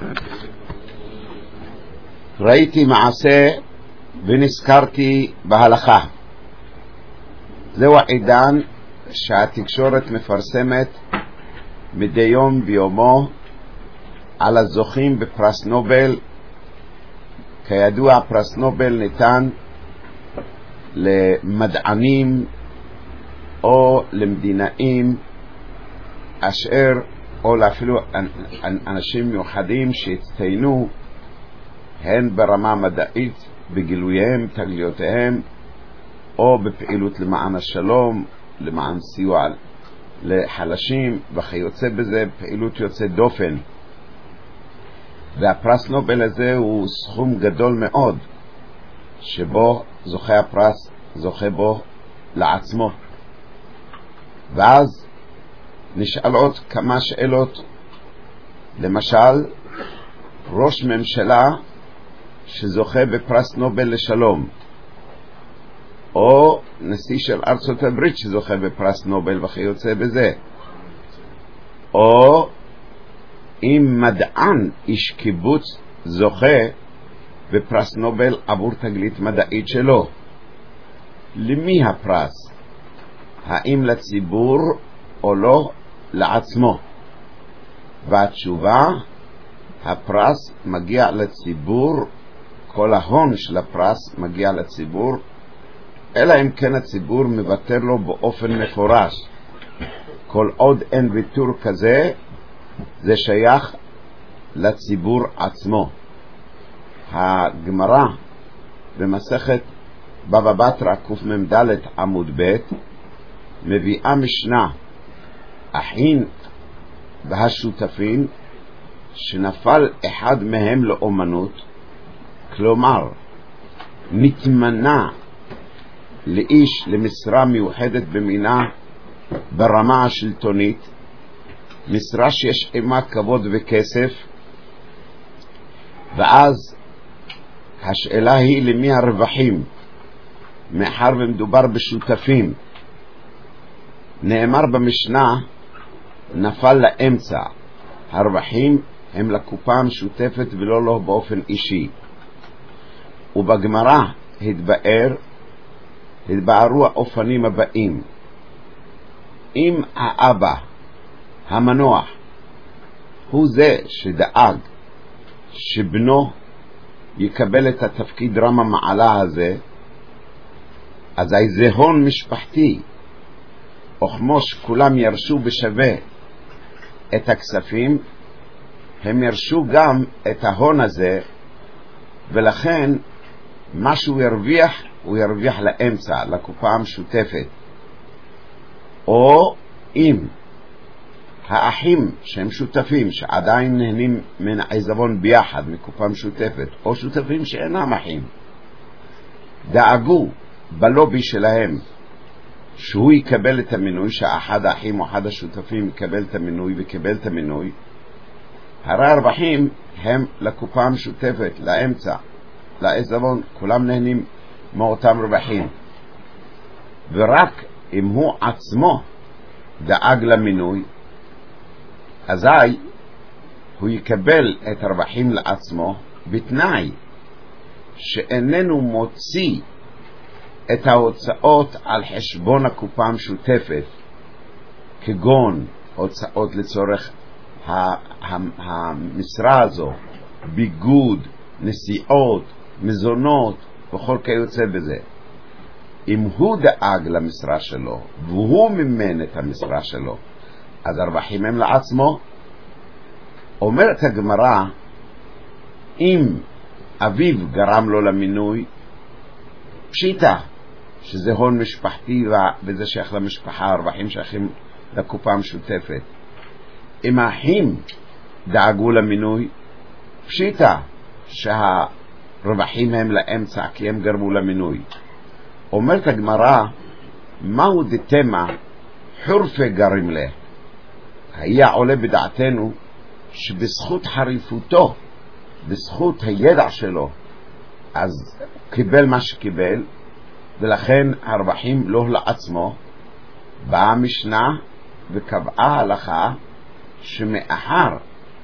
ראיתי מעשה ונזכרתי בהלכה. זהו העידן שהתקשורת מפרסמת מדי יום ביומו על הזוכים בפרס נובל. כידוע, פרס נובל ניתן למדענים או למדינאים אשר או אפילו אנשים מיוחדים שהצטיינו הן ברמה מדעית בגילוייהם, תגליותיהם, או בפעילות למען השלום, למען סיוע לחלשים וכיוצא בזה, פעילות יוצא דופן. והפרס נובל הזה הוא סכום גדול מאוד שבו זוכה הפרס זוכה בו לעצמו. ואז נשאלות כמה שאלות. למשל, ראש ממשלה שזוכה בפרס נובל לשלום, או נשיא של ארצות הברית שזוכה בפרס נובל וכיוצא בזה, או אם מדען איש קיבוץ זוכה בפרס נובל עבור תגלית מדעית שלו. למי הפרס? האם לציבור או לא לעצמו? והתשובה, הפרס מגיע לציבור, כל ההון של הפרס מגיע לציבור, אלא אם כן הציבור מבטר לו באופן מפורש. כל עוד אין ויתור כזה, זה שייך לציבור עצמו. הגמרא במסכת בבא בתרא קמ"ד עמוד ב' מביאה משנה, אחים והשותפים שנפל אחד מהם לאומנות, כלומר מתמנה לאיש למשרה מיוחדת במינה ברמה השלטונית, משרה שיש עימה כבוד וכסף, ואז השאלה היא למי הרווחים, מאחר ומדובר בשותפים. נאמר במשנה נפל לאמצע, הרווחים הם לקופה המשותפת ולא לו באופן אישי. ובגמרא התבארו האופנים הבאים. אם האבא המנוח הוא זה שדאג שבנו יקבל את התפקיד רם המעלה הזה, אז זה הון משפחתי, או כמו שכולם ירשו בשווה את הכספים, הם ירשו גם את ההון הזה, ולכן מה שהוא ירוויח הוא ירוויח לאמצע, לקופה המשותפת. או אם האחים שהם שותפים שעדיין נהנים מן העיזבון ביחד מקופה משותפת, או שותפים שאינם אחים, דאגו בלובי שלהם שהוא יקבל את המינוי, שאחד האחים או אחד השותפים יקבל את המינוי וקיבל את המינוי, הרי הרווחים הם לקופה המשותפת, לאמצע, לעיזבון, כולם נהנים מאותם רווחים. ורק אם הוא עצמו דאג למינוי, אזי הוא יקבל את הרווחים לעצמו, בתנאי שאיננו מוציא את ההוצאות על חשבון הקופה המשותפת, כגון הוצאות לצורך המשרה הזו, ביגוד, נסיעות, מזונות וכל כיוצא בזה. אם הוא דאג למשרה שלו והוא מימן את המשרה שלו, אז הרווחים הם לעצמו. אומרת הגמרא, אם אביו גרם לו למינוי, פשיטה שזה הון משפחתי וזה שייך למשפחה, הרווחים שייכים לקופה המשותפת. אם האחים דאגו למינוי, פשיטה שהרווחים הם לאמצע כי הם גרמו למינוי. אומרת הגמרא, מהו דתמה חורפה גרים לה? היה עולה בדעתנו שבזכות חריפותו, בזכות הידע שלו, אז קיבל מה שקיבל, ולכן הרווחים לא לעצמו. באה המשנה וקבעה הלכה שמאחר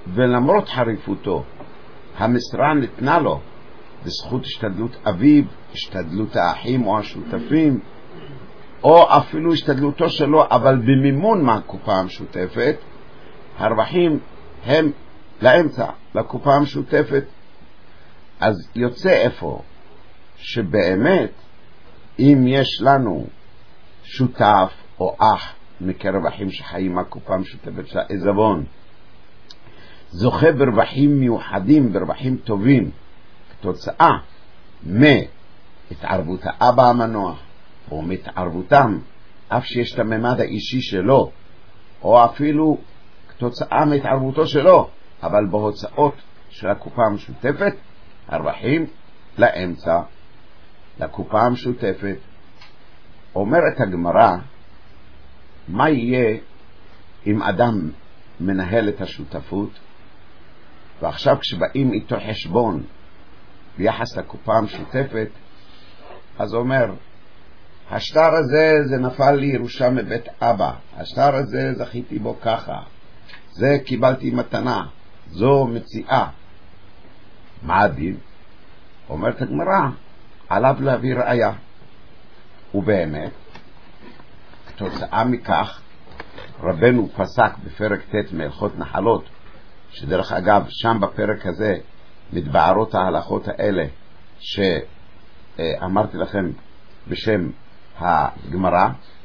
ולמרות חריפותו, המשרה ניתנה לו בזכות השתדלות אביו, השתדלות האחים או השותפים, או אפילו השתדלותו שלו, אבל במימון מהקופה המשותפת, הרווחים הם לאמצע, לקופה המשותפת. אז יוצא איפה שבאמת אם יש לנו שותף או אח מקרב אחים שחיים מהקופה המשותפת של העזבון, זוכה ברווחים מיוחדים, ברווחים טובים, כתוצאה מהתערבות האבא המנוח או מהתערבותם, אף שיש את הממד האישי שלו, או אפילו כתוצאה מהתערבותו שלו, אבל בהוצאות של הקופה המשותפת, הרווחים לאמצע, לקופה המשותפת. אומרת הגמרא, מה יהיה אם אדם מנהל את השותפות, ועכשיו כשבאים איתו חשבון ביחס לקופה המשותפת, אז אומר, השטר הזה זה נפל לי ירושה מבית אבא, השטר הזה זכיתי בו ככה, זה קיבלתי מתנה, זו מציאה. מה הדין? אומרת הגמרא, עליו להביא ראיה. ובאמת, כתוצאה מכך, רבנו פסק בפרק ט' מהלכות נחלות, שדרך אגב, שם בפרק הזה, מתבארות ההלכות האלה, שאמרתי לכם בשם הגמרא.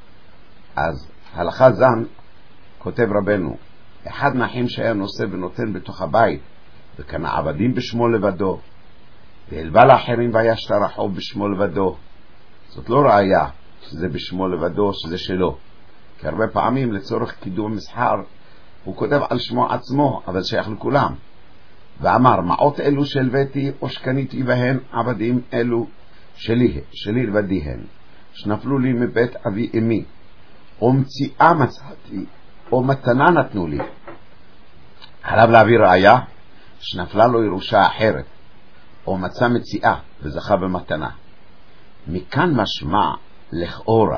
אז הלכה זן, כותב רבנו, אחד מהאחים שהיה נושא ונותן בתוך הבית, וקנה עבדים בשמו לבדו, והלווה לאחרים והיה שטר החוב בשמו לבדו. זאת לא ראיה שזה בשמו לבדו, שזה שלו. כי הרבה פעמים לצורך קידום מסחר, הוא כותב על שמו עצמו, אבל שייך לכולם. ואמר, מעות אלו שלוויתי או שקניתי בהן, עבדים אלו שלי לבדיהן, שנפלו לי מבית אבי אמי, או מציאה מצאתי, או מתנה נתנו לי. עליו להביא ראיה שנפלה לו ירושה אחרת, או מצא מציאה וזכה במתנה. מכאן משמע לכאורה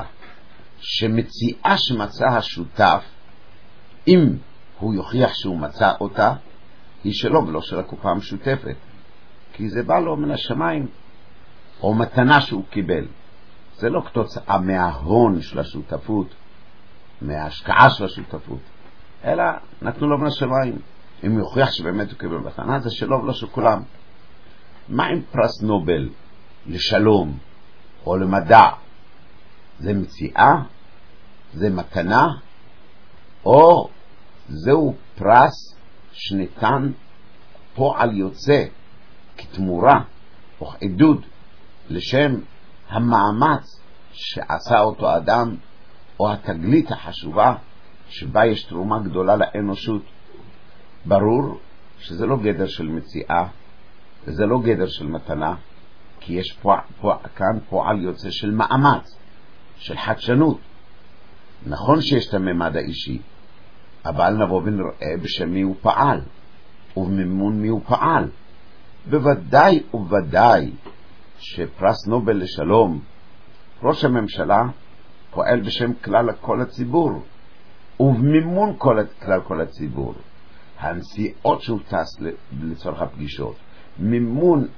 שמציאה שמצא השותף, אם הוא יוכיח שהוא מצא אותה, היא שלו ולא של הקופה המשותפת, כי זה בא לו מן השמיים, או מתנה שהוא קיבל. זה לא כתוצאה מההון של השותפות, מההשקעה של השותפות, אלא נתנו לו מן השמיים. אם הוא יוכיח שבאמת הוא קיבל מתנה, זה שלו ולא של כולם. מה עם פרס נובל לשלום או למדע? זה מציאה? זה מתנה? או זהו פרס שניתן פועל יוצא כתמורה או עדוד לשם המאמץ שעשה אותו אדם, או התגלית החשובה שבה יש תרומה גדולה לאנושות? ברור שזה לא גדר של מציאה, וזה לא גדר של מתנה, כי יש כאן פועל יוצא של מאמץ, של חדשנות. נכון שיש את הממד האישי, אבל נבוא ונראה בשם מי הוא פעל, ובמימון מי הוא פעל. בוודאי ובוודאי שפרס נובל לשלום, ראש הממשלה פועל בשם כלל כל הציבור, ובמימון כלל כל הציבור. הנסיעות שהוא טס לצורך הפגישות, מימון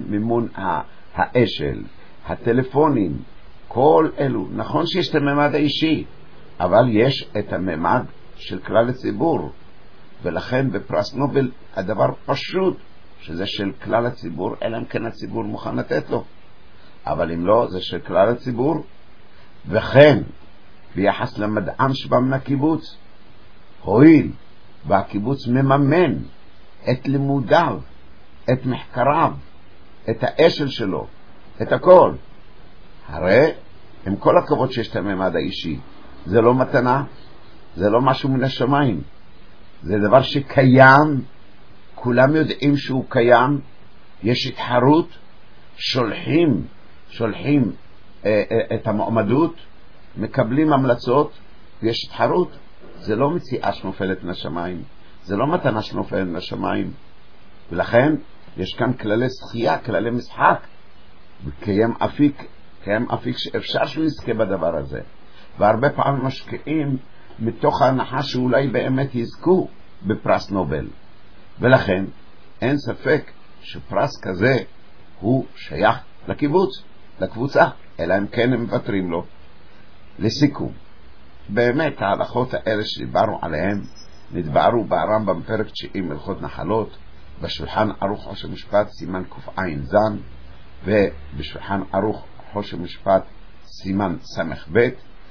האשל, הטלפונים, כל אלו. נכון שיש את הממד האישי, אבל יש את הממד של כלל הציבור, ולכן בפרס נובל הדבר פשוט שזה של כלל הציבור, אלא אם כן הציבור מוכן לתת לו. אבל אם לא, זה של כלל הציבור. וכן ביחס למדעם שבא מן הקיבוץ, הואיל והקיבוץ מממן את לימודיו, את מחקריו, את האשל שלו, את הכל, הרי עם כל הכבוד שיש את הממד האישי, זה לא מתנה, זה לא משהו מן השמיים, זה דבר שקיים, כולם יודעים שהוא קיים, יש התחרות, שולחים את המועמדות, מקבלים המלצות, ויש התחרות. זה לא מציאה שנופלת מן השמיים, זה לא מתנה שנופלת מן השמיים. ולכן יש כאן כללי שחייה, כללי משחק, וקיים אפיק שאפשר שהוא יזכה בדבר הזה. והרבה פעמים משקיעים מתוך ההנחה שאולי באמת יזכו בפרס נובל, ולכן אין ספק שפרס כזה הוא שייך לקיבוץ, לקבוצה, אלא אם כן הם מוותרים לו. לסיכום, באמת ההלכות האלה שדיברנו עליהן נדברו ברמב"ם פרק 90 הלכות נחלות, בשולחן ערוך חושן משפט סימן קע"ז, ובשולחן ערוך חושן משפט סימן ס"ב,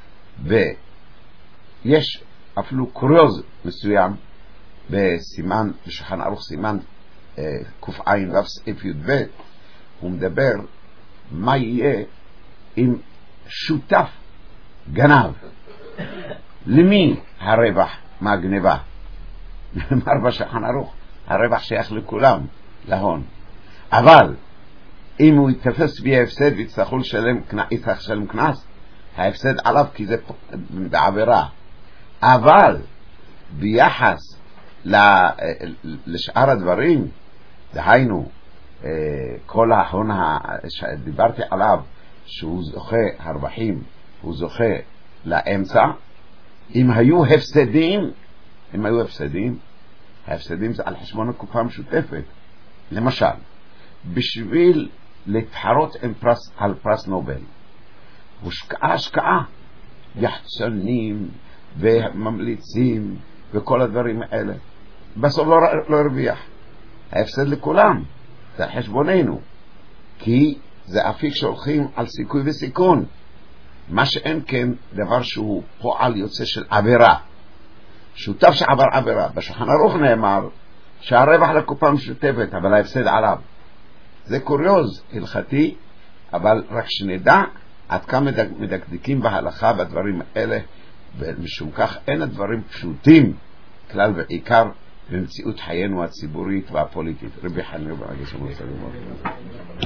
ויש אפילו קוריוז מסוים בשולחן ערוך סימן קע"ו סעיף י"ב. הוא מדבר מה יהיה אם שותף גנב, למי הרווח מהגניבה? נאמר בשולחן ערוך הרווח שייך לכולם, להון. אבל אם הוא יתפס בי הפסד ויצטרכו לשלם קנס, ההפסד עליו כי זה בעבירה. אבל ביחס לשאר הדברים, דהיינו כל ההון שדיברתי עליו, שהוא זוכה הרווחים, הוא זוכה לאמצע, אם היו הפסדים, ההפסדים זה על חשבון הקופה המשותפת. למשל, בשביל להתחרות על פרס נובל, הושקעה השקעה, יחצנים וממליצים וכל הדברים האלה, בסוף לא הרוויח. ההפסד לכולם, זה על חשבוננו, כי זה אפיק שהולכים על סיכוי וסיכון, מה שאין כן דבר שהוא פועל יוצא של עבירה, שותף שעבר עבירה. בשולחן ערוך נאמר שהרווח לקופה המשותפת, אבל ההפסד עליו. זה קוריוז הלכתי, אבל רק שנדע עד כמה מדקדקים בהלכה בדברים האלה, ומשום כך אין הדברים פשוטים כלל ועיקר במציאות חיינו הציבורית והפוליטית. רבי חנין ברגע שמוסרים